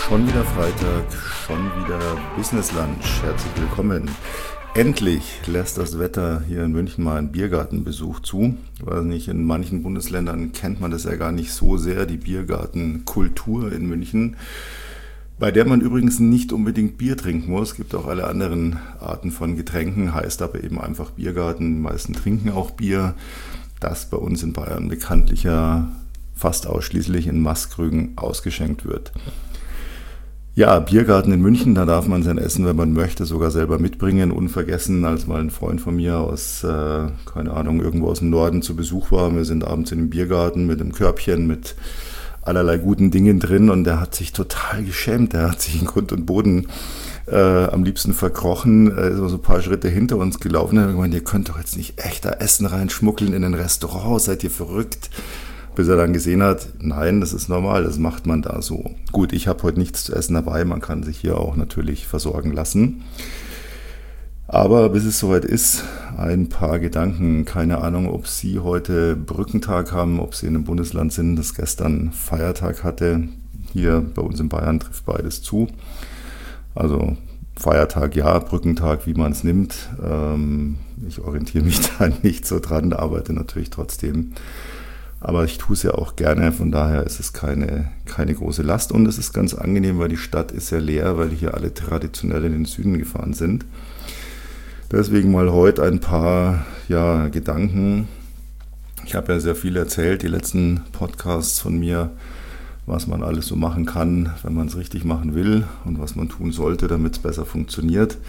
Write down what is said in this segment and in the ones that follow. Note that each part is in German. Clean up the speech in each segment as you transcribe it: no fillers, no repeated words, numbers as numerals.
Schon wieder Freitag, schon wieder Business Lunch. Herzlich willkommen. Endlich lässt das Wetter hier in München mal einen Biergartenbesuch zu. Ich weiß nicht, in manchen Bundesländern kennt man das ja gar nicht so sehr, die Biergartenkultur in München, bei der man übrigens nicht unbedingt Bier trinken muss. Es gibt auch alle anderen Arten von Getränken, heißt aber eben einfach Biergarten. Die meisten trinken auch Bier, das bei uns in Bayern bekanntlich ja fast ausschließlich in Maßkrügen ausgeschenkt wird. Ja, Biergarten in München, da darf man sein Essen, wenn man möchte, sogar selber mitbringen. Unvergessen, als mal ein Freund von mir aus, keine Ahnung, irgendwo aus dem Norden zu Besuch war. Wir sind abends in dem Biergarten mit einem Körbchen, mit allerlei guten Dingen drin und der hat sich total geschämt. Der hat sich in Grund und Boden am liebsten verkrochen, ist so ein paar Schritte hinter uns gelaufen. Er hat gemeint, ihr könnt doch jetzt nicht echter Essen reinschmuggeln in ein Restaurant, seid ihr verrückt? Bis er dann gesehen hat, nein, das ist normal, das macht man da so. Gut, ich habe heute nichts zu essen dabei, man kann sich hier auch natürlich versorgen lassen. Aber bis es soweit ist, ein paar Gedanken. Keine Ahnung, ob Sie heute Brückentag haben, ob Sie in einem Bundesland sind, das gestern Feiertag hatte. Hier bei uns in Bayern trifft beides zu. Also Feiertag ja, Brückentag, wie man es nimmt. Ich orientiere mich da nicht so dran, arbeite natürlich trotzdem. Aber ich tue es ja auch gerne, von daher ist es keine große Last. Und es ist ganz angenehm, weil die Stadt ist ja leer, weil hier alle traditionell in den Süden gefahren sind. Deswegen mal heute ein paar Gedanken. Ich habe ja sehr viel erzählt, die letzten Podcasts von mir, was man alles so machen kann, wenn man es richtig machen will und was man tun sollte, damit es besser funktioniert.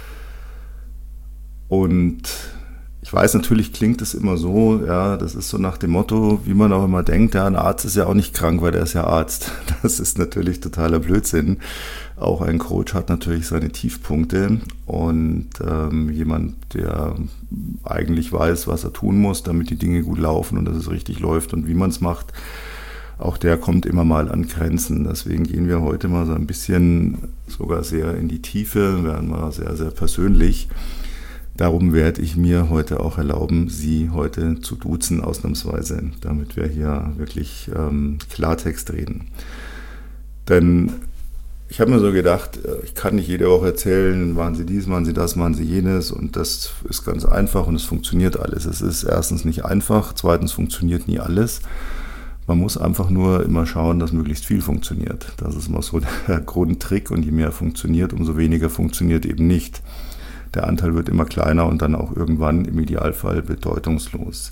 Und ich weiß, natürlich klingt es immer so, ja, das ist so nach dem Motto, wie man auch immer denkt, ja, ein Arzt ist ja auch nicht krank, weil der ist ja Arzt. Das ist natürlich totaler Blödsinn. Auch ein Coach hat natürlich seine Tiefpunkte und jemand, der eigentlich weiß, was er tun muss, damit die Dinge gut laufen und dass es richtig läuft und wie man es macht, auch der kommt immer mal an Grenzen. Deswegen gehen wir heute mal so ein bisschen sogar sehr in die Tiefe, werden mal sehr, sehr persönlich. Darum werde ich mir heute auch erlauben, Sie heute zu duzen, ausnahmsweise, damit wir hier wirklich Klartext reden. Denn ich habe mir so gedacht, ich kann nicht jede Woche erzählen, machen Sie dies, machen Sie das, machen Sie jenes und das ist ganz einfach und es funktioniert alles. Es ist erstens nicht einfach, zweitens funktioniert nie alles. Man muss einfach nur immer schauen, dass möglichst viel funktioniert. Das ist mal so der Grundtrick und je mehr funktioniert, umso weniger funktioniert eben nicht. Der Anteil wird immer kleiner und dann auch irgendwann im Idealfall bedeutungslos.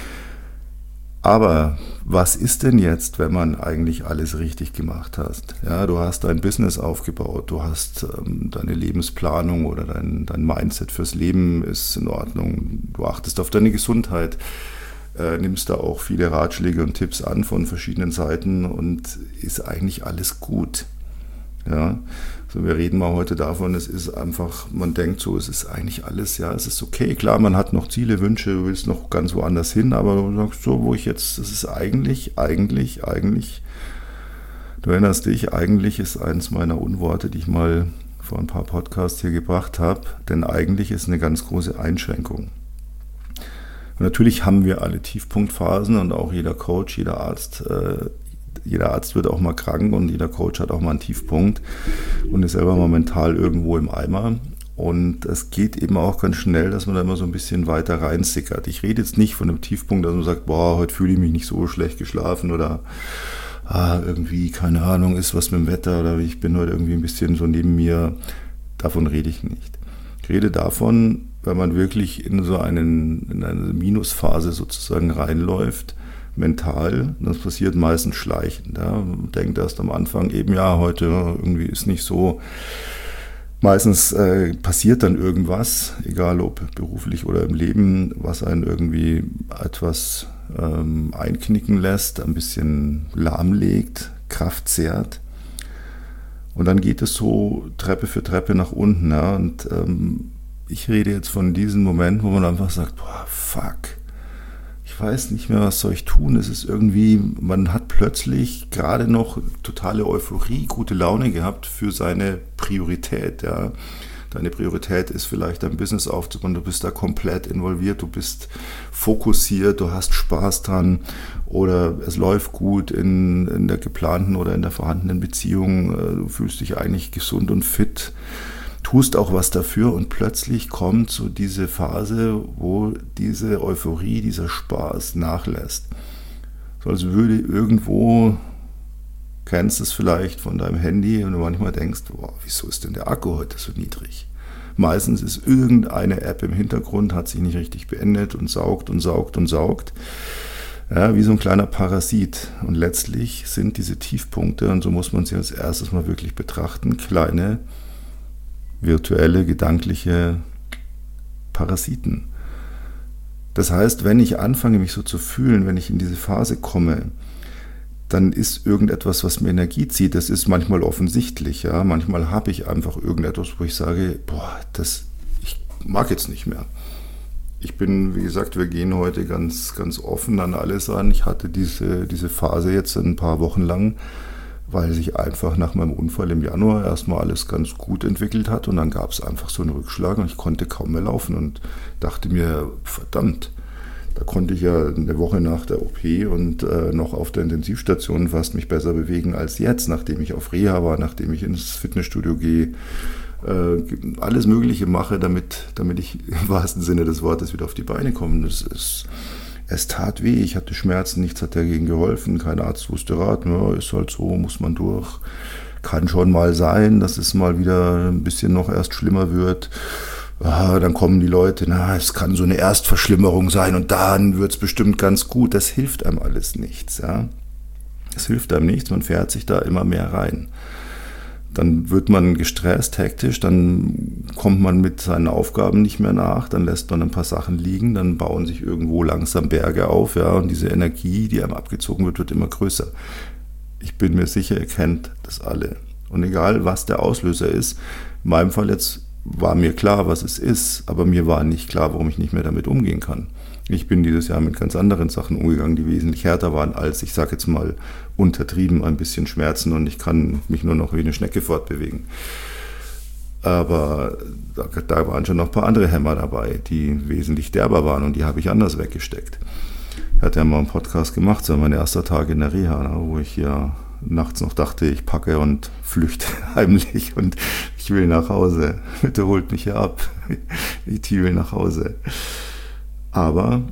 Aber was ist denn jetzt, wenn man eigentlich alles richtig gemacht hat? Ja, du hast dein Business aufgebaut, du hast deine Lebensplanung oder dein Mindset fürs Leben ist in Ordnung, du achtest auf deine Gesundheit, nimmst da auch viele Ratschläge und Tipps an von verschiedenen Seiten und ist eigentlich alles gut. Ja, so wir reden mal heute davon, es ist einfach, man denkt so, es ist eigentlich alles, ja, es ist okay, klar, man hat noch Ziele, Wünsche, du willst noch ganz woanders hin, aber du sagst so, wo ich jetzt, das ist eigentlich, du erinnerst dich, eigentlich ist eins meiner Unworte, die ich mal vor ein paar Podcasts hier gebracht habe, denn eigentlich ist eine ganz große Einschränkung. Und natürlich haben wir alle Tiefpunktphasen und auch jeder Coach, jeder Arzt wird auch mal krank und jeder Coach hat auch mal einen Tiefpunkt und ist selber mal mental irgendwo im Eimer. Und es geht eben auch ganz schnell, dass man da immer so ein bisschen weiter reinsickert. Ich rede jetzt nicht von einem Tiefpunkt, dass man sagt, boah, heute fühle ich mich nicht so schlecht geschlafen oder irgendwie, keine Ahnung, ist was mit dem Wetter oder ich bin heute irgendwie ein bisschen so neben mir. Davon rede ich nicht. Ich rede davon, wenn man wirklich in eine Minusphase sozusagen reinläuft, mental, das passiert meistens schleichend. Ja. Man denkt erst am Anfang eben, ja, heute irgendwie ist nicht so. Meistens passiert dann irgendwas, egal ob beruflich oder im Leben, was einen irgendwie etwas einknicken lässt, ein bisschen lahmlegt, Kraft zehrt. Und dann geht es so Treppe für Treppe nach unten. Ja. Und ich rede jetzt von diesem Moment, wo man einfach sagt, boah, fuck. Ich weiß nicht mehr, was soll ich tun. Es ist irgendwie, man hat plötzlich gerade noch totale Euphorie, gute Laune gehabt für seine Priorität. Ja. Deine Priorität ist vielleicht dein Business aufzubauen, du bist da komplett involviert, du bist fokussiert, du hast Spaß dran oder es läuft gut in der geplanten oder in der vorhandenen Beziehung, du fühlst dich eigentlich gesund und fit, tust auch was dafür und plötzlich kommt so diese Phase, wo diese Euphorie, dieser Spaß nachlässt. So als würde irgendwo, kennst es vielleicht von deinem Handy und du manchmal denkst, boah, wieso ist denn der Akku heute so niedrig? Meistens ist irgendeine App im Hintergrund, hat sich nicht richtig beendet und saugt und saugt und saugt. Ja, wie so ein kleiner Parasit. Und letztlich sind diese Tiefpunkte, und so muss man sie als erstes mal wirklich betrachten, kleine virtuelle, gedankliche Parasiten. Das heißt, wenn ich anfange, mich so zu fühlen, wenn ich in diese Phase komme, dann ist irgendetwas, was mir Energie zieht. Das ist manchmal offensichtlich. Ja? Manchmal habe ich einfach irgendetwas, wo ich sage, boah, ich mag jetzt nicht mehr. Ich bin, wie gesagt, wir gehen heute ganz, ganz offen an alles an. Ich hatte diese Phase jetzt ein paar Wochen lang, weil sich einfach nach meinem Unfall im Januar erstmal alles ganz gut entwickelt hat und dann gab es einfach so einen Rückschlag und ich konnte kaum mehr laufen und dachte mir, verdammt, da konnte ich ja eine Woche nach der OP und noch auf der Intensivstation fast mich besser bewegen als jetzt, nachdem ich auf Reha war, nachdem ich ins Fitnessstudio gehe, alles Mögliche mache, damit ich im wahrsten Sinne des Wortes wieder auf die Beine komme. Es tat weh, ich hatte Schmerzen, nichts hat dagegen geholfen, kein Arzt wusste raten, ja, ist halt so, muss man durch. Kann schon mal sein, dass es mal wieder ein bisschen noch erst schlimmer wird. Dann kommen die Leute, es kann so eine Erstverschlimmerung sein und dann wird es bestimmt ganz gut. Das hilft einem alles nichts. Ja? Es hilft einem nichts, man fährt sich da immer mehr rein. Dann wird man gestresst, hektisch, dann kommt man mit seinen Aufgaben nicht mehr nach, dann lässt man ein paar Sachen liegen, dann bauen sich irgendwo langsam Berge auf, ja, und diese Energie, die einem abgezogen wird, wird immer größer. Ich bin mir sicher, ihr kennt das alle. Und egal, was der Auslöser ist, in meinem Fall jetzt war mir klar, was es ist, aber mir war nicht klar, warum ich nicht mehr damit umgehen kann. Ich bin dieses Jahr mit ganz anderen Sachen umgegangen, die wesentlich härter waren als, ich sage jetzt mal, untertrieben ein bisschen Schmerzen und ich kann mich nur noch wie eine Schnecke fortbewegen. Aber da waren schon noch ein paar andere Hämmer dabei, die wesentlich derber waren und die habe ich anders weggesteckt. Ich hatte ja mal einen Podcast gemacht, so mein erster Tag in der Reha, wo ich ja nachts noch dachte, ich packe und flüchte heimlich und ich will nach Hause. Bitte holt mich hier ab. Ich will nach Hause. Aber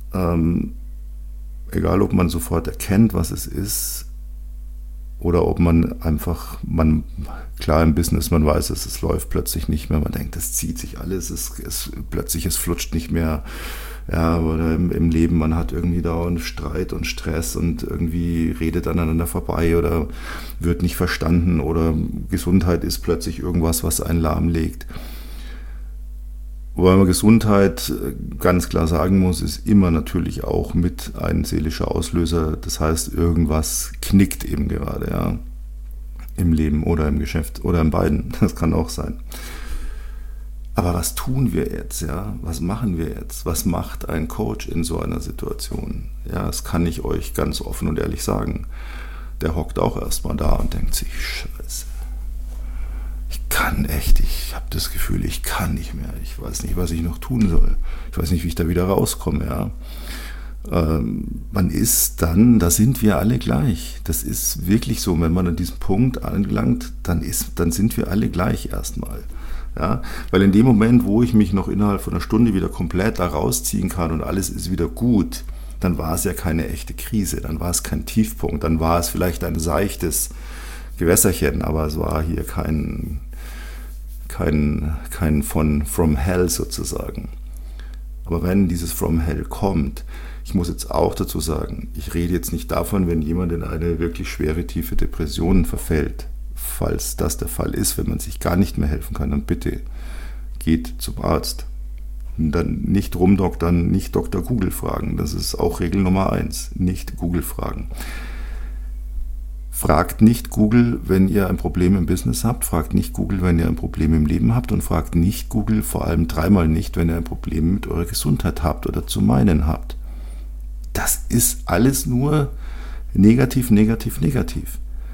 egal, ob man sofort erkennt, was es ist, oder ob man einfach, klar im Business, man weiß es läuft plötzlich nicht mehr, man denkt, es zieht sich alles, es flutscht nicht mehr. Ja, oder im Leben, man hat irgendwie dauernd Streit und Stress und irgendwie redet aneinander vorbei oder wird nicht verstanden oder Gesundheit ist plötzlich irgendwas, was einen lahmlegt. Wobei man Gesundheit ganz klar sagen muss, ist immer natürlich auch mit ein seelischer Auslöser. Das heißt, irgendwas knickt eben gerade, ja, im Leben oder im Geschäft oder in beiden. Das kann auch sein. Aber was tun wir jetzt, ja? Was machen wir jetzt? Was macht ein Coach in so einer Situation? Ja, das kann ich euch ganz offen und ehrlich sagen. Der hockt auch erstmal da und denkt sich, Scheiße. Ich habe das Gefühl, ich kann nicht mehr. Ich weiß nicht, was ich noch tun soll. Ich weiß nicht, wie ich da wieder rauskomme. Ja. Man ist dann, da sind wir alle gleich. Das ist wirklich so, wenn man an diesem Punkt angelangt, dann sind wir alle gleich erstmal. Ja. Weil in dem Moment, wo ich mich noch innerhalb von einer Stunde wieder komplett da rausziehen kann und alles ist wieder gut, dann war es ja keine echte Krise, dann war es kein Tiefpunkt, dann war es vielleicht ein seichtes Gewässerchen, aber es war hier kein from hell sozusagen. Aber wenn dieses from hell kommt, ich muss jetzt auch dazu sagen, ich rede jetzt nicht davon, wenn jemand in eine wirklich schwere, tiefe Depression verfällt. Falls das der Fall ist, wenn man sich gar nicht mehr helfen kann, dann bitte geht zum Arzt. Und dann nicht rumdoktern, nicht Dr. Google fragen. Das ist auch Regel Nummer 1, nicht Google fragen. Fragt nicht Google, wenn ihr ein Problem im Business habt, fragt nicht Google, wenn ihr ein Problem im Leben habt und fragt nicht Google, vor allem 3-mal nicht, wenn ihr ein Problem mit eurer Gesundheit habt oder zu meinen habt. Das ist alles nur negativ, negativ, negativ.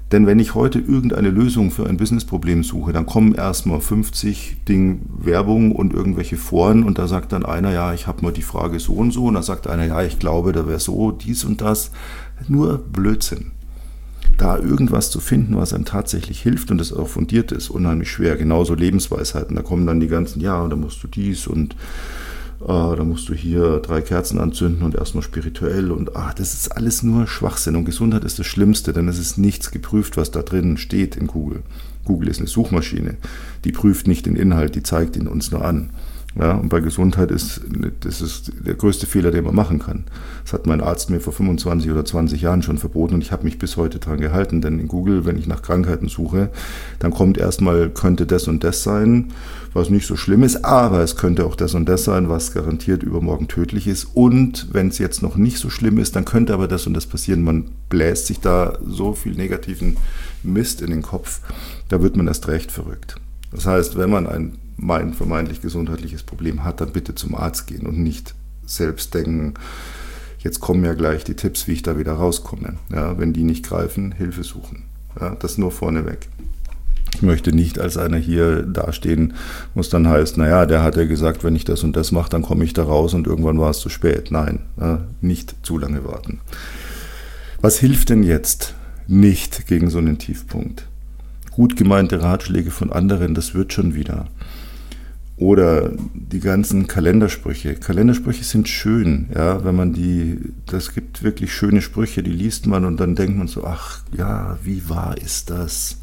Denn wenn ich heute irgendeine Lösung für ein Businessproblem suche, dann kommen erstmal 50 Werbung und irgendwelche Foren und da sagt dann einer, ja, ich habe mal die Frage so und so und dann sagt einer, ja, ich glaube, da wäre so, dies und das. Nur Blödsinn. Da irgendwas zu finden, was einem tatsächlich hilft und das auch fundiert ist, unheimlich schwer. Genauso Lebensweisheiten, da kommen dann die ganzen, ja, da musst du dies und da musst du hier 3 Kerzen anzünden und erstmal spirituell und das ist alles nur Schwachsinn und Gesundheit ist das Schlimmste, denn es ist nichts geprüft, was da drin steht in Google. Google ist eine Suchmaschine, die prüft nicht den Inhalt, die zeigt ihn uns nur an. Ja, und bei Gesundheit ist der größte Fehler, den man machen kann. Das hat mein Arzt mir vor 25 oder 20 Jahren schon verboten und ich habe mich bis heute dran gehalten, denn in Google, wenn ich nach Krankheiten suche, dann kommt erstmal, könnte das und das sein, was nicht so schlimm ist, aber es könnte auch das und das sein, was garantiert übermorgen tödlich ist und wenn es jetzt noch nicht so schlimm ist, dann könnte aber das und das passieren. Man bläst sich da so viel negativen Mist in den Kopf, da wird man erst recht verrückt. Das heißt, wenn man ein vermeintlich gesundheitliches Problem hat, dann bitte zum Arzt gehen und nicht selbst denken, jetzt kommen ja gleich die Tipps, wie ich da wieder rauskomme. Ja, wenn die nicht greifen, Hilfe suchen. Ja, das nur vorneweg. Ich möchte nicht als einer hier dastehen, wo es dann heißt, naja, der hat ja gesagt, wenn ich das und das mache, dann komme ich da raus und irgendwann war es zu spät. Nein, nicht zu lange warten. Was hilft denn jetzt nicht gegen so einen Tiefpunkt? Gut gemeinte Ratschläge von anderen, das wird schon wieder. Oder die ganzen Kalendersprüche. Kalendersprüche sind schön, ja, wenn man das gibt wirklich schöne Sprüche, die liest man und dann denkt man so, ach ja, wie wahr ist das?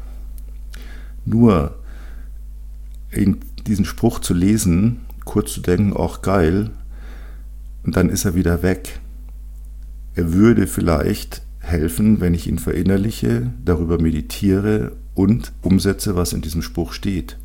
Nur in diesen Spruch zu lesen, kurz zu denken, ach geil, und dann ist er wieder weg. Er würde vielleicht helfen, wenn ich ihn verinnerliche, darüber meditiere und umsetze, was in diesem Spruch steht.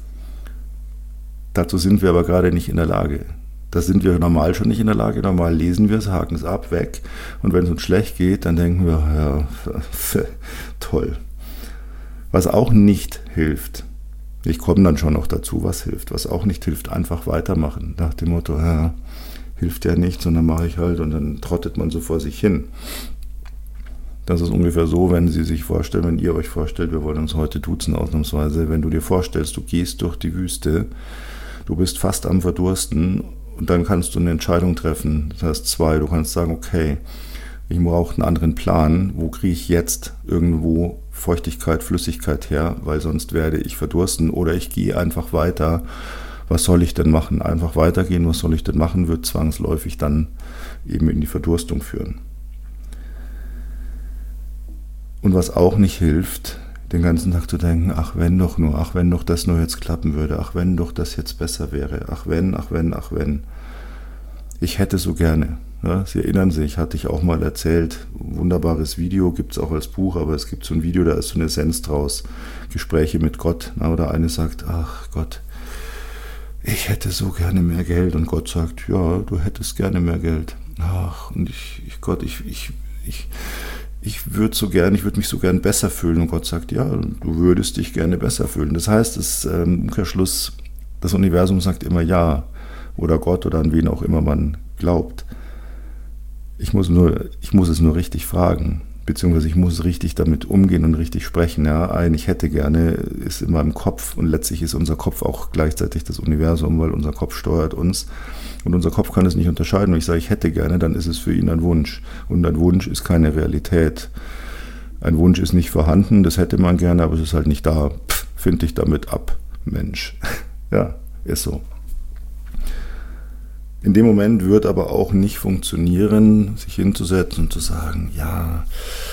Dazu sind wir aber gerade nicht in der Lage. Das sind wir normal schon nicht in der Lage. Normal lesen wir es, haken es ab, weg. Und wenn es uns schlecht geht, dann denken wir, ja, toll. Was auch nicht hilft, ich komme dann schon noch dazu, was hilft. Was auch nicht hilft, einfach weitermachen. Nach dem Motto, ja, hilft ja nicht, sondern mache ich halt und dann trottet man so vor sich hin. Das ist ungefähr so, wenn Sie sich vorstellen, wenn ihr euch vorstellt, wir wollen uns heute duzen ausnahmsweise, wenn du dir vorstellst, du gehst durch die Wüste, du bist fast am Verdursten und dann kannst du eine Entscheidung treffen. Das heißt 2, du kannst sagen, okay, ich brauche einen anderen Plan, wo kriege ich jetzt irgendwo Feuchtigkeit, Flüssigkeit her, weil sonst werde ich verdursten oder ich gehe einfach weiter. Was soll ich denn machen? Einfach weitergehen, was soll ich denn machen, wird zwangsläufig dann eben in die Verdurstung führen. Und was auch nicht hilft, den ganzen Tag zu denken, ach wenn doch nur, ach wenn doch das nur jetzt klappen würde, ach wenn doch das jetzt besser wäre, ach wenn, ach wenn, ach wenn. Ich hätte so gerne. Ja, Sie erinnern sich, hatte ich auch mal erzählt, wunderbares Video, gibt es auch als Buch, aber es gibt so ein Video, da ist so eine Essenz draus, Gespräche mit Gott. Na, oder eine sagt, ach Gott, ich hätte so gerne mehr Geld. Und Gott sagt, ja, du hättest gerne mehr Geld. Ach, und Gott, ich würde mich so gern besser fühlen. Und Gott sagt, ja, du würdest dich gerne besser fühlen. Das heißt, im Umkehrschluss, das Universum sagt immer ja. Oder Gott oder an wen auch immer man glaubt. Ich muss es nur richtig fragen. Beziehungsweise ich muss richtig damit umgehen und richtig sprechen. Ja, ich hätte gerne, ist in meinem Kopf. Und letztlich ist unser Kopf auch gleichzeitig das Universum, weil unser Kopf steuert uns. Und unser Kopf kann es nicht unterscheiden. Wenn ich sage, ich hätte gerne, dann ist es für ihn ein Wunsch. Und ein Wunsch ist keine Realität. Ein Wunsch ist nicht vorhanden, das hätte man gerne, aber es ist halt nicht da. Find dich damit ab, Mensch. Ja, ist so. In dem Moment wird aber auch nicht funktionieren, sich hinzusetzen und zu sagen, ja,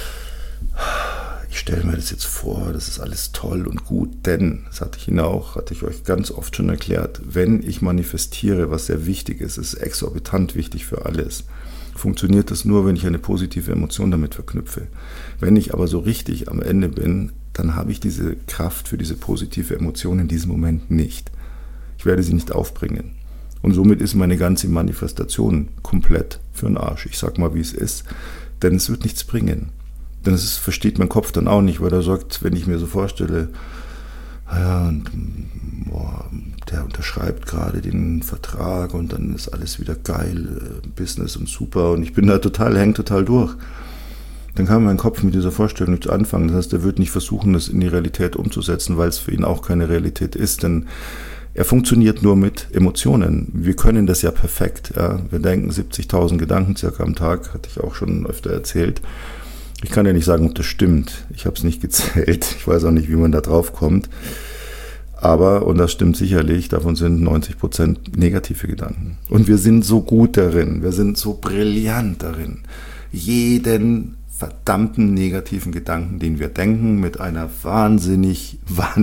ich stelle mir das jetzt vor, das ist alles toll und gut, denn, das hatte ich euch ganz oft schon erklärt, wenn ich manifestiere, was sehr wichtig ist exorbitant wichtig für alles, funktioniert das nur, wenn ich eine positive Emotion damit verknüpfe. Wenn ich aber so richtig am Ende bin, dann habe ich diese Kraft für diese positive Emotion in diesem Moment nicht. Ich werde sie nicht aufbringen. Und somit ist meine ganze Manifestation komplett für den Arsch. Ich sag mal, wie es ist, denn es wird nichts bringen. Denn es versteht mein Kopf dann auch nicht, weil er sagt, wenn ich mir so vorstelle, ja, der unterschreibt gerade den Vertrag und dann ist alles wieder geil, Business und super und ich bin da hängt total durch. dann kann mein Kopf mit dieser Vorstellung nichts anfangen. Das heißt, er wird nicht versuchen, das in die Realität umzusetzen, weil es für ihn auch keine Realität ist, denn er funktioniert nur mit Emotionen. Wir können das ja perfekt. Ja. Wir denken 70.000 Gedanken circa am Tag, hatte ich auch schon öfter erzählt. Ich kann ja nicht sagen, ob das stimmt. Ich habe es nicht gezählt. Ich weiß auch nicht, wie man da drauf kommt. Aber, und das stimmt sicherlich, davon sind 90% negative Gedanken. Und wir sind so gut darin, wir sind so brillant darin, jeden verdammten negativen Gedanken, den wir denken, mit einer wahnsinnig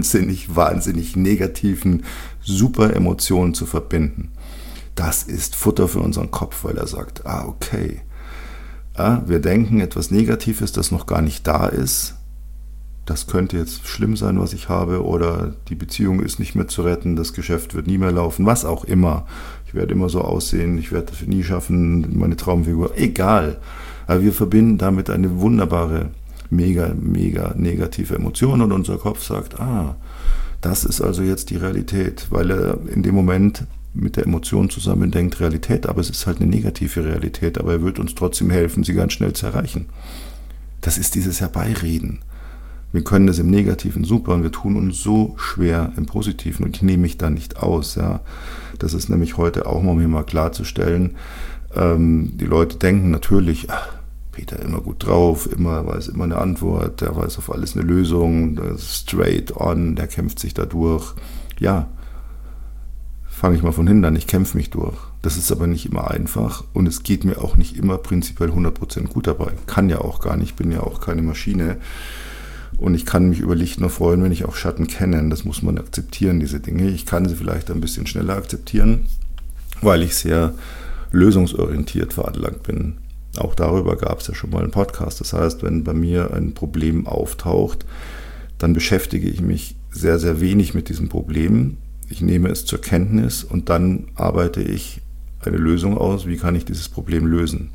negativen Super-Emotion zu verbinden. Das ist Futter für unseren Kopf, weil er sagt, okay, wir denken etwas Negatives, das noch gar nicht da ist. Das könnte jetzt schlimm sein, was ich habe, oder die Beziehung ist nicht mehr zu retten, das Geschäft wird nie mehr laufen, was auch immer. Ich werde immer so aussehen, ich werde das nie schaffen, meine Traumfigur, egal. Aber wir verbinden damit eine wunderbare, mega negative Emotion und unser Kopf sagt, das ist also jetzt die Realität, weil er in dem Moment mit der Emotion zusammen denkt Realität, aber es ist halt eine negative Realität, aber er wird uns trotzdem helfen, sie ganz schnell zu erreichen. Das ist dieses Herbeireden. Wir können das im Negativen super und wir tun uns so schwer im Positiven und ich nehme mich da nicht aus. Ja. Das ist nämlich heute auch mal, um hier mal klarzustellen, die Leute denken natürlich, Peter immer gut drauf, weiß immer eine Antwort, der weiß auf alles eine Lösung, der ist straight on, der kämpft sich da durch. Ja, fange ich mal von hinten an, ich kämpfe mich durch. Das ist aber nicht immer einfach und es geht mir auch nicht immer prinzipiell 100% gut dabei. Kann ja auch gar nicht, ich bin ja auch keine Maschine. Und ich kann mich über Licht nur freuen, wenn ich auch Schatten kenne. Das muss man akzeptieren, diese Dinge. Ich kann sie vielleicht ein bisschen schneller akzeptieren, weil ich sehr lösungsorientiert veranlagt bin. Auch darüber gab es ja schon mal einen Podcast. Das heißt, wenn bei mir ein Problem auftaucht, dann beschäftige ich mich sehr, sehr wenig mit diesem Problem. Ich nehme es zur Kenntnis und dann arbeite ich eine Lösung aus. Wie kann ich dieses Problem lösen?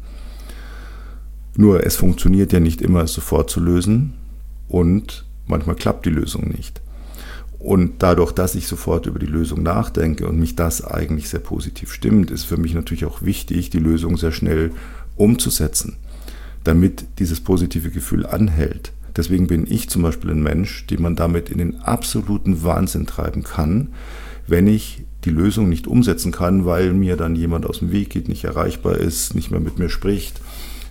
Nur, es funktioniert ja nicht immer, es sofort zu lösen. Und manchmal klappt die Lösung nicht. Und dadurch, dass ich sofort über die Lösung nachdenke und mich das eigentlich sehr positiv stimmt, ist für mich natürlich auch wichtig, die Lösung sehr schnell umzusetzen, damit dieses positive Gefühl anhält. Deswegen bin ich zum Beispiel ein Mensch, den man damit in den absoluten Wahnsinn treiben kann, wenn ich die Lösung nicht umsetzen kann, weil mir dann jemand aus dem Weg geht, nicht erreichbar ist, nicht mehr mit mir spricht.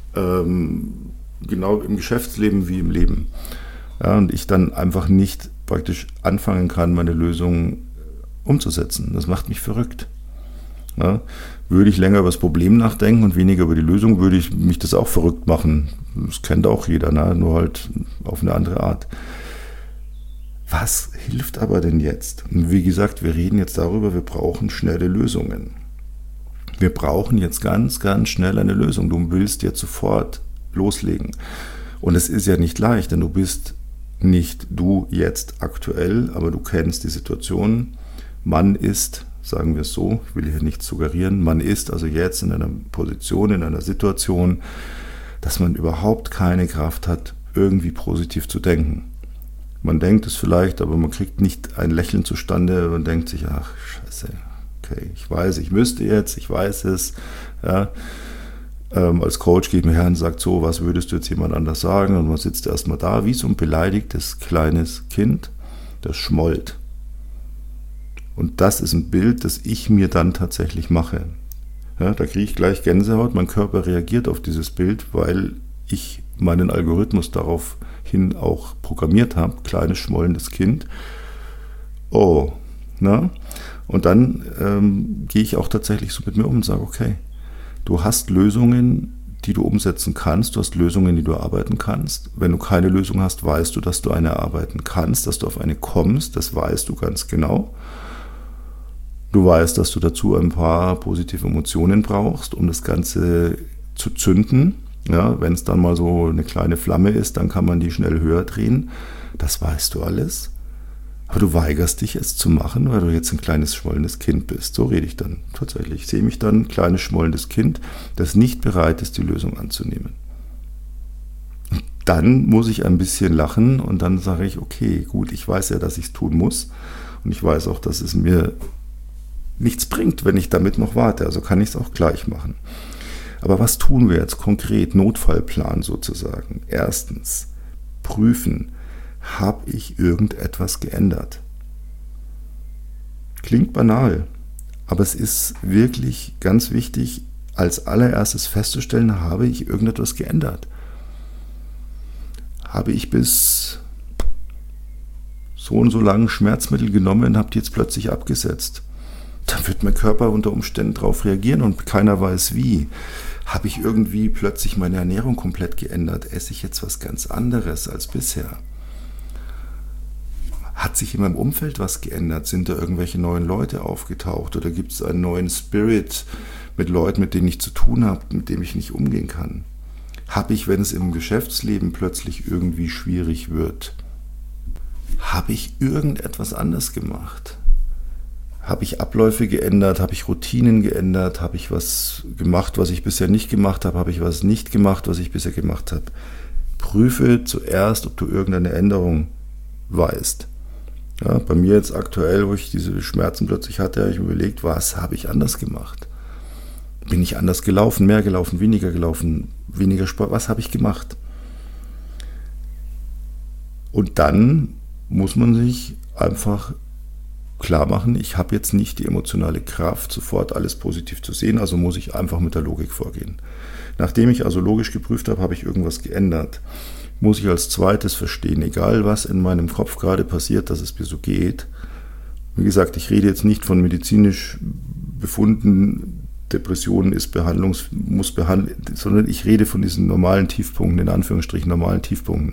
Genau im Geschäftsleben wie im Leben. Ja, und ich dann einfach nicht praktisch anfangen kann, meine Lösung umzusetzen. Das macht mich verrückt. Ja, würde ich länger über das Problem nachdenken und weniger über die Lösung, würde ich mich das auch verrückt machen. Das kennt auch jeder, ne? Nur halt auf eine andere Art. Was hilft aber denn jetzt? Und wie gesagt, wir reden jetzt darüber, wir brauchen schnelle Lösungen. Wir brauchen jetzt ganz schnell eine Lösung. Du willst jetzt sofort loslegen. Und es ist ja nicht leicht, denn du bist nicht du jetzt aktuell, aber du kennst die Situation. Man ist, sagen wir es so, ich will hier nichts suggerieren, man ist also jetzt in einer Position, in einer Situation, dass man überhaupt keine Kraft hat, irgendwie positiv zu denken. Man denkt es vielleicht, aber man kriegt nicht ein Lächeln zustande und denkt sich, ach scheiße, okay, ich weiß, ich müsste jetzt, ich weiß es, ja. Als Coach geht mir her und sagt so, was würdest du jetzt jemand anders sagen? Und man sitzt erstmal da wie so ein beleidigtes kleines Kind, das schmollt. Und das ist ein Bild, das ich mir dann tatsächlich mache. Ja, da kriege ich gleich Gänsehaut, mein Körper reagiert auf dieses Bild, weil ich meinen Algorithmus daraufhin auch programmiert habe, kleines schmollendes Kind. Oh, na? Und dann gehe ich auch tatsächlich so mit mir um und sage, okay, du hast Lösungen, die du umsetzen kannst. Du hast Lösungen, die du erarbeiten kannst. Wenn du keine Lösung hast, weißt du, dass du eine erarbeiten kannst, dass du auf eine kommst. Das weißt du ganz genau. Du weißt, dass du dazu ein paar positive Emotionen brauchst, um das Ganze zu zünden. Ja, wenn es dann mal so eine kleine Flamme ist, dann kann man die schnell höher drehen. Das weißt du alles. Aber du weigerst dich, es zu machen, weil du jetzt ein kleines, schmollendes Kind bist. So rede ich dann tatsächlich. Ich sehe mich dann, ein kleines, schmollendes Kind, das nicht bereit ist, die Lösung anzunehmen. Und dann muss ich ein bisschen lachen und dann sage ich, okay, gut, ich weiß ja, dass ich es tun muss. Und ich weiß auch, dass es mir nichts bringt, wenn ich damit noch warte. Also kann ich es auch gleich machen. Aber was tun wir jetzt konkret? Notfallplan sozusagen. Erstens, prüfen, habe ich irgendetwas geändert? Klingt banal, aber es ist wirklich ganz wichtig, als allererstes festzustellen, habe ich irgendetwas geändert? Habe ich bis so und so lange Schmerzmittel genommen und habe die jetzt plötzlich abgesetzt? Dann wird mein Körper unter Umständen darauf reagieren und keiner weiß wie. Habe ich irgendwie plötzlich meine Ernährung komplett geändert? Esse ich jetzt was ganz anderes als bisher? Hat sich in meinem Umfeld was geändert? Sind da irgendwelche neuen Leute aufgetaucht? Oder gibt es einen neuen Spirit mit Leuten, mit denen ich zu tun habe, mit denen ich nicht umgehen kann? Habe ich, wenn es im Geschäftsleben plötzlich irgendwie schwierig wird, habe ich irgendetwas anders gemacht? Habe ich Abläufe geändert? Habe ich Routinen geändert? Habe ich was gemacht, was ich bisher nicht gemacht habe? Habe ich was nicht gemacht, was ich bisher gemacht habe? Prüfe zuerst, ob du irgendeine Änderung weißt. Ja, bei mir jetzt aktuell, wo ich diese Schmerzen plötzlich hatte, habe ich mir überlegt, was habe ich anders gemacht? Bin ich anders gelaufen, mehr gelaufen, weniger Sport? Was habe ich gemacht? Und dann muss man sich einfach klar machen, ich habe jetzt nicht die emotionale Kraft, sofort alles positiv zu sehen, also muss ich einfach mit der Logik vorgehen. Nachdem ich also logisch geprüft habe, habe ich irgendwas geändert, muss ich als zweites verstehen, egal was in meinem Kopf gerade passiert, dass es mir so geht. Wie gesagt, ich rede jetzt nicht von medizinisch befunden, Depressionen muss behandelt, sondern ich rede von diesen normalen Tiefpunkten, in Anführungsstrichen normalen Tiefpunkten.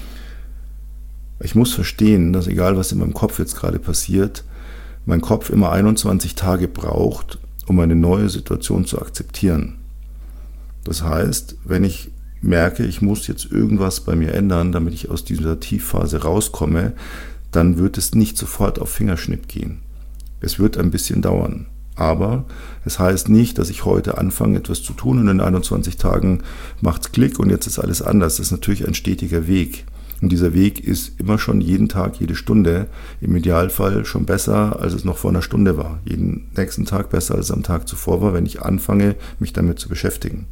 Ich muss verstehen, dass egal was in meinem Kopf jetzt gerade passiert, mein Kopf immer 21 Tage braucht, um eine neue Situation zu akzeptieren. Das heißt, wenn ich merke, ich muss jetzt irgendwas bei mir ändern, damit ich aus dieser Tiefphase rauskomme, dann wird es nicht sofort auf Fingerschnipp gehen. Es wird ein bisschen dauern. Aber es heißt nicht, dass ich heute anfange, etwas zu tun und in 21 Tagen macht es Klick und jetzt ist alles anders. Das ist natürlich ein stetiger Weg. Und dieser Weg ist immer schon jeden Tag, jede Stunde, im Idealfall schon besser, als es noch vor einer Stunde war. Jeden nächsten Tag besser, als es am Tag zuvor war, wenn ich anfange, mich damit zu beschäftigen.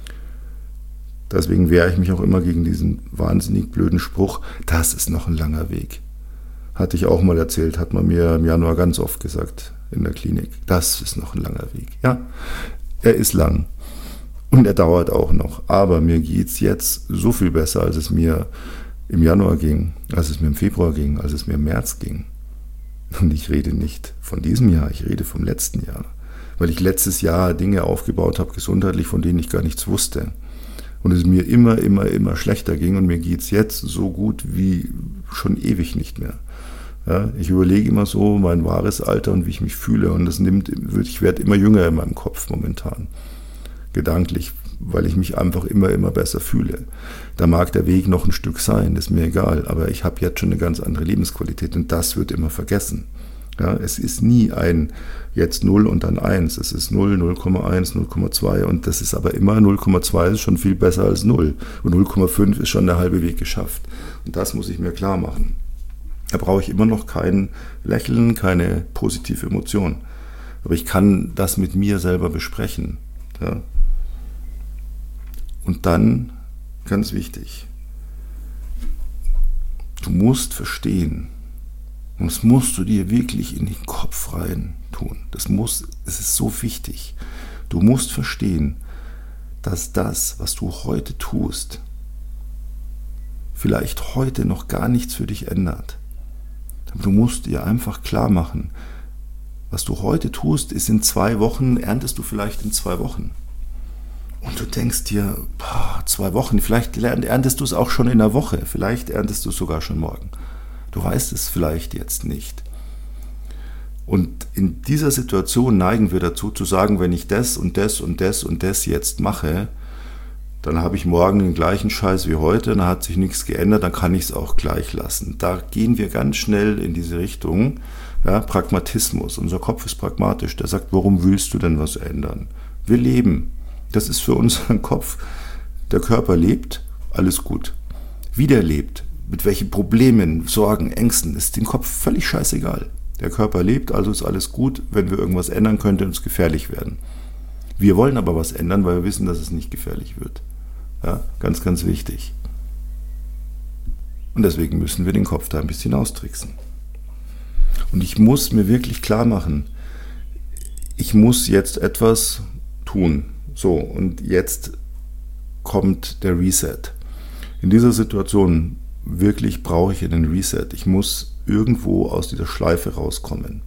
Deswegen wehre ich mich auch immer gegen diesen wahnsinnig blöden Spruch, das ist noch ein langer Weg. Hatte ich auch mal erzählt, hat man mir im Januar ganz oft gesagt in der Klinik. Das ist noch ein langer Weg. Ja, er ist lang und er dauert auch noch. Aber mir geht es jetzt so viel besser, als es mir im Januar ging, als es mir im Februar ging, als es mir im März ging. Und ich rede nicht von diesem Jahr, ich rede vom letzten Jahr. Weil ich letztes Jahr Dinge aufgebaut habe, gesundheitlich, von denen ich gar nichts wusste. Und es mir immer schlechter ging und mir geht es jetzt so gut wie schon ewig nicht mehr. Ja, ich überlege immer so mein wahres Alter und wie ich mich fühle und ich werde immer jünger in meinem Kopf momentan, gedanklich, weil ich mich einfach immer besser fühle. Da mag der Weg noch ein Stück sein, ist mir egal, aber ich habe jetzt schon eine ganz andere Lebensqualität und das wird immer vergessen. Ja, es ist nie ein jetzt 0 und dann 1, es ist 0, 0,1, 0,2 und das ist aber immer 0,2 ist schon viel besser als 0 und 0,5 ist schon der halbe Weg geschafft. Und das muss ich mir klar machen. Da brauche ich immer noch kein Lächeln, keine positive Emotion. Aber ich kann das mit mir selber besprechen. Ja. Und dann, ganz wichtig, du musst verstehen, und das musst du dir wirklich in den Kopf rein tun. Es ist so wichtig. Du musst verstehen, dass das, was du heute tust, vielleicht heute noch gar nichts für dich ändert. Aber du musst dir einfach klar machen, was du heute tust, ist in 2 Wochen, erntest du vielleicht in 2 Wochen. Und du denkst dir, 2 Wochen, vielleicht erntest du es auch schon in einer Woche, vielleicht erntest du es sogar schon morgen. Du weißt es vielleicht jetzt nicht. Und in dieser Situation neigen wir dazu zu sagen, wenn ich das und das und das und das jetzt mache, dann habe ich morgen den gleichen Scheiß wie heute, dann hat sich nichts geändert, dann kann ich es auch gleich lassen. Da gehen wir ganz schnell in diese Richtung, ja, Pragmatismus. Unser Kopf ist pragmatisch, der sagt, warum willst du denn was ändern? Wir leben. Das ist für unseren Kopf. Der Körper lebt, alles gut. Wie der lebt, mit welchen Problemen, Sorgen, Ängsten, ist dem Kopf völlig scheißegal. Der Körper lebt, also ist alles gut. Wenn wir irgendwas ändern, könnte uns gefährlich werden. Wir wollen aber was ändern, weil wir wissen, dass es nicht gefährlich wird. Ja, ganz, ganz wichtig. Und deswegen müssen wir den Kopf da ein bisschen austricksen. Und ich muss mir wirklich klar machen, ich muss jetzt etwas tun. So, und jetzt kommt der Reset. In dieser Situation wirklich brauche ich einen Reset. Ich muss irgendwo aus dieser Schleife rauskommen.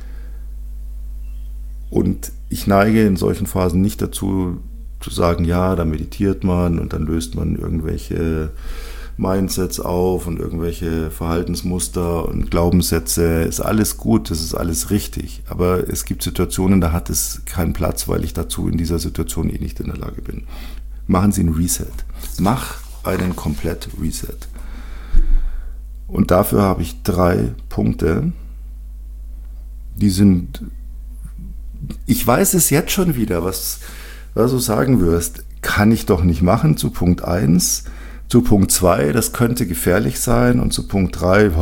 Und ich neige in solchen Phasen nicht dazu, zu sagen, ja, da meditiert man und dann löst man irgendwelche Mindsets auf und irgendwelche Verhaltensmuster und Glaubenssätze. Ist alles gut, das ist alles richtig. Aber es gibt Situationen, da hat es keinen Platz, weil ich dazu in dieser Situation eh nicht in der Lage bin. Machen Sie einen Reset. Mach einen komplett Reset. Und dafür habe ich 3 Punkte, die sind, ich weiß es jetzt schon wieder, was du sagen wirst, kann ich doch nicht machen, zu Punkt 1, zu Punkt 2, das könnte gefährlich sein, und zu Punkt 3,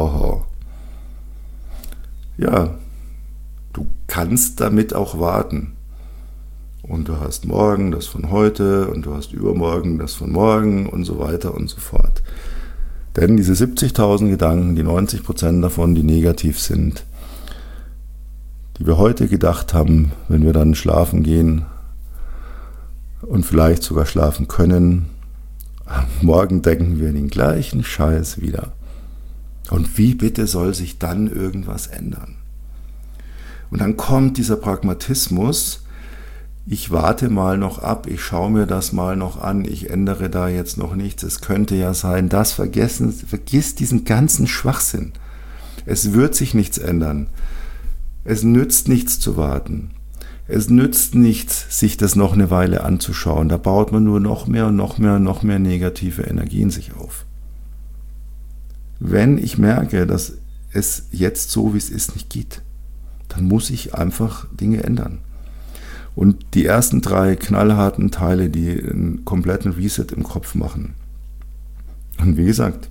Ja, du kannst damit auch warten. Und du hast morgen das von heute und du hast übermorgen das von morgen und so weiter und so fort. Denn diese 70.000 Gedanken, die 90% davon, die negativ sind, die wir heute gedacht haben, wenn wir dann schlafen gehen und vielleicht sogar schlafen können, morgen denken wir den gleichen Scheiß wieder. Und wie bitte soll sich dann irgendwas ändern? Und dann kommt dieser Pragmatismus, ich warte mal noch ab, ich schaue mir das mal noch an, ich ändere da jetzt noch nichts, es könnte ja sein, vergiss diesen ganzen Schwachsinn. Es wird sich nichts ändern. Es nützt nichts zu warten. Es nützt nichts, sich das noch eine Weile anzuschauen. Da baut man nur noch mehr negative Energien sich auf. Wenn ich merke, dass es jetzt so, wie es ist, nicht geht, dann muss ich einfach Dinge ändern. Und die ersten 3 knallharten Teile, die einen kompletten Reset im Kopf machen. Und wie gesagt,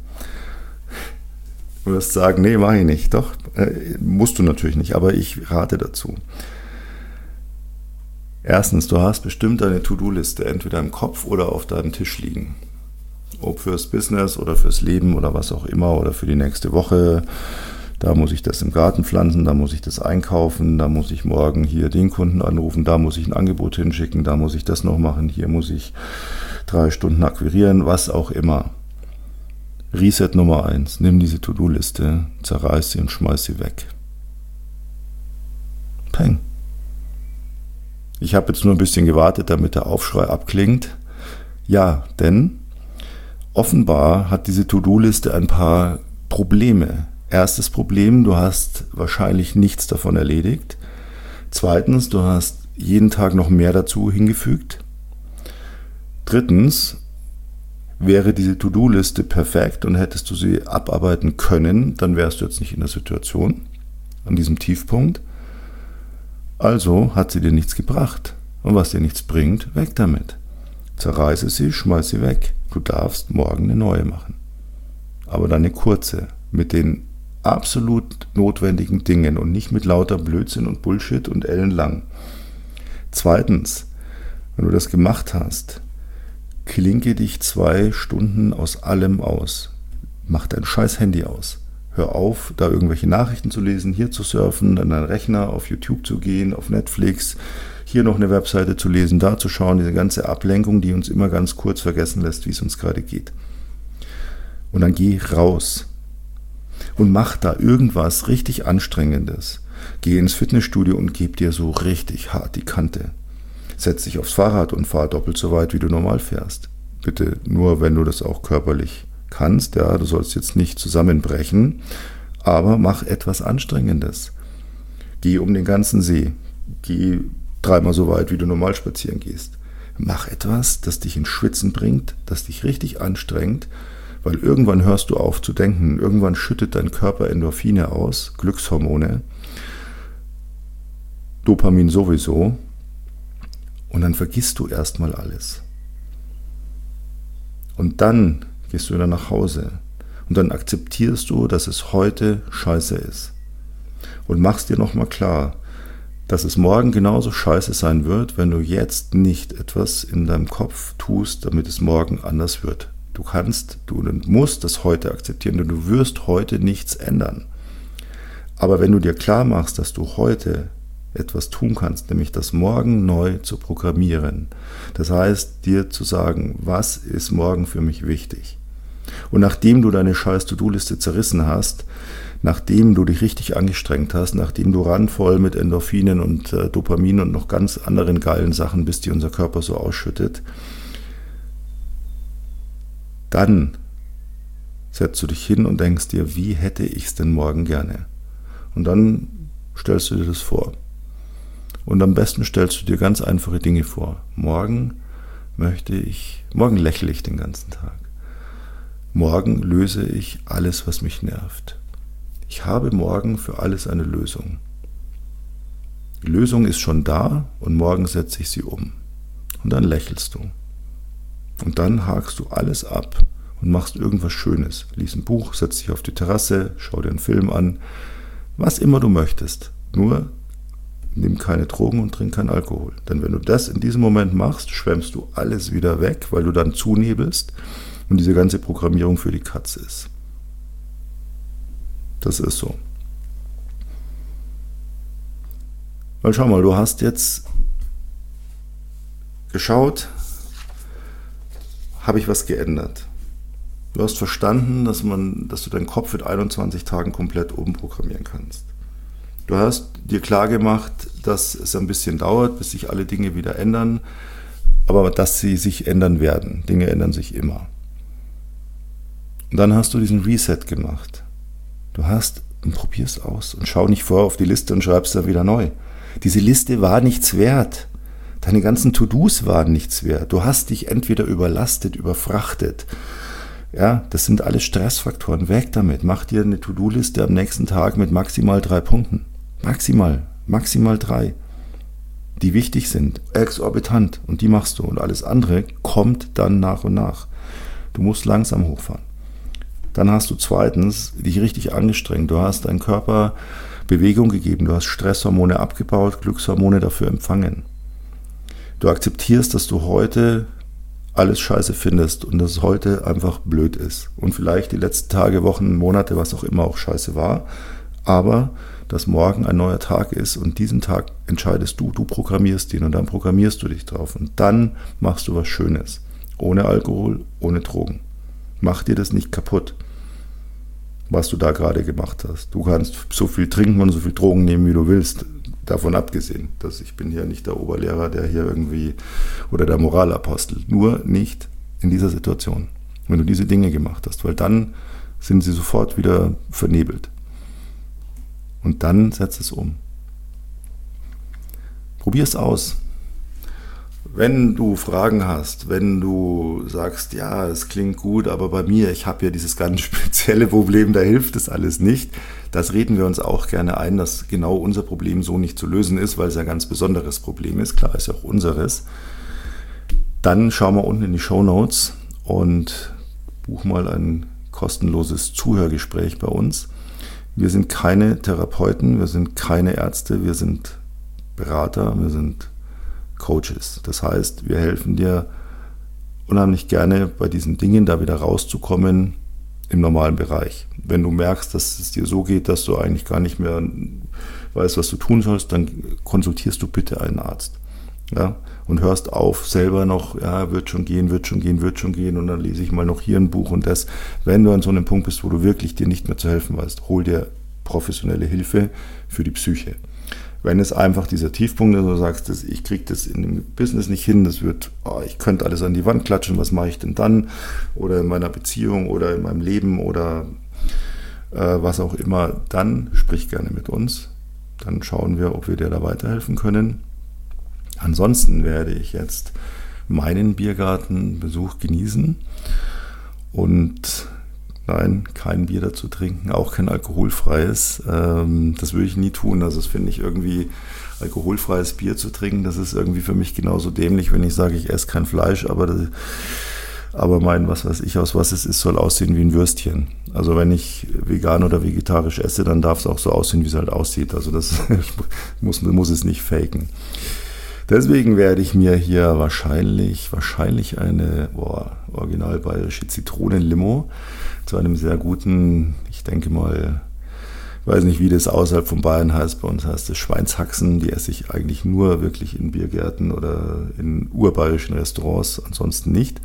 du wirst sagen, nee, mache ich nicht. Doch, musst du natürlich nicht, aber ich rate dazu. Erstens, du hast bestimmt eine To-Do-Liste, entweder im Kopf oder auf deinem Tisch liegen. Ob fürs Business oder fürs Leben oder was auch immer oder für die nächste Woche. Da muss ich das im Garten pflanzen, da muss ich das einkaufen, da muss ich morgen hier den Kunden anrufen, da muss ich ein Angebot hinschicken, da muss ich das noch machen, hier muss ich 3 Stunden akquirieren, was auch immer. Reset Nummer 1, nimm diese To-Do-Liste, zerreiß sie und schmeiß sie weg. Peng. Ich habe jetzt nur ein bisschen gewartet, damit der Aufschrei abklingt. Ja, denn offenbar hat diese To-Do-Liste ein paar Probleme. Erstes Problem, du hast wahrscheinlich nichts davon erledigt. Zweitens, du hast jeden Tag noch mehr dazu hingefügt. Drittens, wäre diese To-Do-Liste perfekt und hättest du sie abarbeiten können, dann wärst du jetzt nicht in der Situation, an diesem Tiefpunkt. Also hat sie dir nichts gebracht. Und was dir nichts bringt, weg damit. Zerreiße sie, schmeiß sie weg. Du darfst morgen eine neue machen. Aber dann eine kurze, mit den absolut notwendigen Dingen und nicht mit lauter Blödsinn und Bullshit und ellenlang. Zweitens, wenn du das gemacht hast, klinke dich 2 Stunden aus allem aus. Mach dein scheiß Handy aus. Hör auf, da irgendwelche Nachrichten zu lesen, hier zu surfen, an deinen Rechner, auf YouTube zu gehen, auf Netflix, hier noch eine Webseite zu lesen, da zu schauen, diese ganze Ablenkung, die uns immer ganz kurz vergessen lässt, wie es uns gerade geht. Und dann geh raus und mach da irgendwas richtig Anstrengendes. Geh ins Fitnessstudio und gib dir so richtig hart die Kante. Setz dich aufs Fahrrad und fahr doppelt so weit, wie du normal fährst. Bitte nur, wenn du das auch körperlich kannst. Ja, du sollst jetzt nicht zusammenbrechen, aber mach etwas Anstrengendes. Geh um den ganzen See. Geh 3-mal so weit, wie du normal spazieren gehst. Mach etwas, das dich ins Schwitzen bringt, das dich richtig anstrengt, weil irgendwann hörst du auf zu denken. Irgendwann schüttet dein Körper Endorphine aus, Glückshormone, Dopamin sowieso, und dann vergisst du erstmal alles. Und dann gehst du wieder nach Hause und dann akzeptierst du, dass es heute scheiße ist. Und machst dir nochmal klar, dass es morgen genauso scheiße sein wird, wenn du jetzt nicht etwas in deinem Kopf tust, damit es morgen anders wird. Du musst das heute akzeptieren, denn du wirst heute nichts ändern. Aber wenn du dir klar machst, dass du heute etwas tun kannst, nämlich das morgen neu zu programmieren, das heißt, dir zu sagen, was ist morgen für mich wichtig? Und nachdem du deine scheiß To-Do-Liste zerrissen hast, nachdem du dich richtig angestrengt hast, nachdem du randvoll mit Endorphinen und Dopamin und noch ganz anderen geilen Sachen bist, die unser Körper so ausschüttet, dann setzt du dich hin und denkst dir, wie hätte ich es denn morgen gerne? Und dann stellst du dir das vor. Und am besten stellst du dir ganz einfache Dinge vor. Morgen lächle ich den ganzen Tag. Morgen löse ich alles, was mich nervt. Ich habe morgen für alles eine Lösung. Die Lösung ist schon da und morgen setze ich sie um. Und dann lächelst du. Und dann hakst du alles ab und machst irgendwas Schönes. Lies ein Buch, setz dich auf die Terrasse, schau dir einen Film an. Was immer du möchtest. Nur nimm keine Drogen und trink keinen Alkohol. Denn wenn du das in diesem Moment machst, schwemmst du alles wieder weg, weil du dann zunebelst und diese ganze Programmierung für die Katz ist. Das ist so. Weil schau mal, du hast jetzt geschaut, habe ich was geändert. Du hast verstanden, dass du deinen Kopf mit 21 Tagen komplett umprogrammieren kannst. Du hast dir klar gemacht, dass es ein bisschen dauert, bis sich alle Dinge wieder ändern, aber dass sie sich ändern werden. Dinge ändern sich immer. Und dann hast du diesen Reset gemacht. Und probier's aus und schau nicht vor auf die Liste und schreib's dann wieder neu. Diese Liste war nichts wert. Deine ganzen To-Dos waren nichts wert. Du hast dich entweder überlastet, überfrachtet. Ja, das sind alles Stressfaktoren. Weg damit. Mach dir eine To-Do-Liste am nächsten Tag mit maximal 3 Punkten. Maximal 3. Die wichtig sind, exorbitant. Und die machst du. Und alles andere kommt dann nach und nach. Du musst langsam hochfahren. Dann hast du zweitens dich richtig angestrengt. Du hast deinem Körper Bewegung gegeben. Du hast Stresshormone abgebaut, Glückshormone dafür empfangen. Du akzeptierst, dass du heute alles scheiße findest und dass es heute einfach blöd ist. Und vielleicht die letzten Tage, Wochen, Monate, was auch immer auch scheiße war. Aber dass morgen ein neuer Tag ist und diesen Tag entscheidest du programmierst ihn und dann programmierst du dich drauf. Und dann machst du was Schönes. Ohne Alkohol, ohne Drogen. Mach dir das nicht kaputt, was du da gerade gemacht hast. Du kannst so viel trinken und so viel Drogen nehmen, wie du willst. Davon abgesehen, dass ich bin hier nicht der Oberlehrer, der hier irgendwie, oder der Moralapostel. Nur nicht in dieser Situation. Wenn du diese Dinge gemacht hast, weil dann sind sie sofort wieder vernebelt. Und dann setz es um. Probier es aus. Wenn du Fragen hast, wenn du sagst, ja, es klingt gut, aber bei mir, ich habe ja dieses ganz spezielle Problem, da hilft es alles nicht, das reden wir uns auch gerne ein, dass genau unser Problem so nicht zu lösen ist, weil es ein ganz besonderes Problem ist, klar ist ja auch unseres. Dann schau mal unten in die Shownotes und buch mal ein kostenloses Zuhörgespräch bei uns. Wir sind keine Therapeuten, wir sind keine Ärzte, wir sind Berater, wir sind Coaches. Das heißt, wir helfen dir unheimlich gerne bei diesen Dingen, da wieder rauszukommen im normalen Bereich. Wenn du merkst, dass es dir so geht, dass du eigentlich gar nicht mehr weißt, was du tun sollst, dann konsultierst du bitte einen Arzt. Ja? Und hörst auf, selber noch, ja, wird schon gehen und dann lese ich mal noch hier ein Buch und das. Wenn du an so einem Punkt bist, wo du wirklich dir nicht mehr zu helfen weißt, hol dir professionelle Hilfe für die Psyche. Wenn es einfach dieser Tiefpunkt ist, wo du sagst, ich kriege das in dem Business nicht hin, ich könnte alles an die Wand klatschen, was mache ich denn dann? Oder in meiner Beziehung oder in meinem Leben oder was auch immer, dann sprich gerne mit uns. Dann schauen wir, ob wir dir da weiterhelfen können. Ansonsten werde ich jetzt meinen Biergartenbesuch genießen und nein, kein Bier dazu trinken, auch kein alkoholfreies. Das würde ich nie tun. Also das finde ich irgendwie, alkoholfreies Bier zu trinken, das ist irgendwie für mich genauso dämlich, wenn ich sage, ich esse kein Fleisch, aber Aber was weiß ich, aus was es ist, soll aussehen wie ein Würstchen. Also wenn ich vegan oder vegetarisch esse, dann darf es auch so aussehen, wie es halt aussieht. Also das muss es nicht faken. Deswegen werde ich mir hier wahrscheinlich eine original bayerische Zitronenlimo zu einem sehr guten, ich denke mal, ich weiß nicht, wie das außerhalb von Bayern heißt, bei uns heißt es Schweinshaxen, die esse ich eigentlich nur wirklich in Biergärten oder in urbayerischen Restaurants, ansonsten nicht.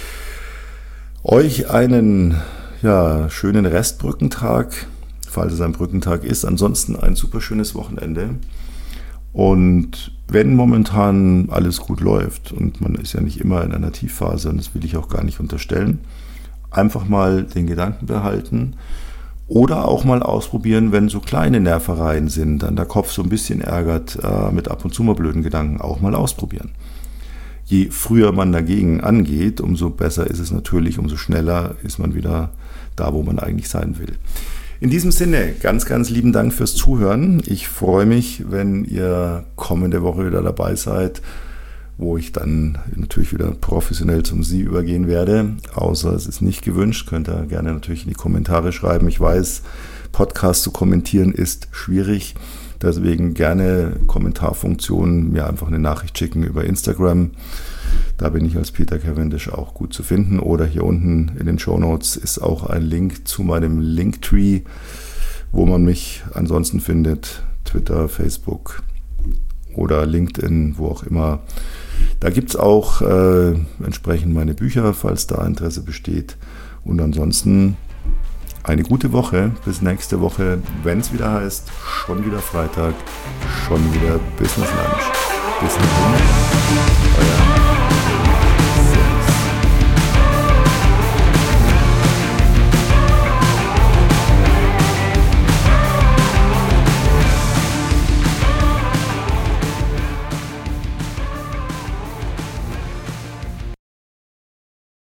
Euch einen schönen Restbrückentag, falls es ein Brückentag ist, ansonsten ein super schönes Wochenende. Und wenn momentan alles gut läuft, und man ist ja nicht immer in einer Tiefphase, und das will ich auch gar nicht unterstellen, einfach mal den Gedanken behalten oder auch mal ausprobieren, wenn so kleine Nervereien sind, dann der Kopf so ein bisschen ärgert, mit ab und zu mal blöden Gedanken, auch mal ausprobieren. Je früher man dagegen angeht, umso besser ist es natürlich, umso schneller ist man wieder da, wo man eigentlich sein will. In diesem Sinne, ganz, ganz lieben Dank fürs Zuhören. Ich freue mich, wenn ihr kommende Woche wieder dabei seid, wo ich dann natürlich wieder professionell zum Sie übergehen werde. Außer es ist nicht gewünscht, könnt ihr gerne natürlich in die Kommentare schreiben. Ich weiß, Podcast zu kommentieren ist schwierig. Deswegen gerne Kommentarfunktion, mir einfach eine Nachricht schicken über Instagram. Da bin ich als Peter Cavendish auch gut zu finden. Oder hier unten in den Shownotes ist auch ein Link zu meinem Linktree, wo man mich ansonsten findet. Twitter, Facebook oder LinkedIn, wo auch immer. Da gibt es auch entsprechend meine Bücher, falls da Interesse besteht. Und ansonsten eine gute Woche. Bis nächste Woche, wenn es wieder heißt, schon wieder Freitag, schon wieder Business Lunch. Bis dahin, euer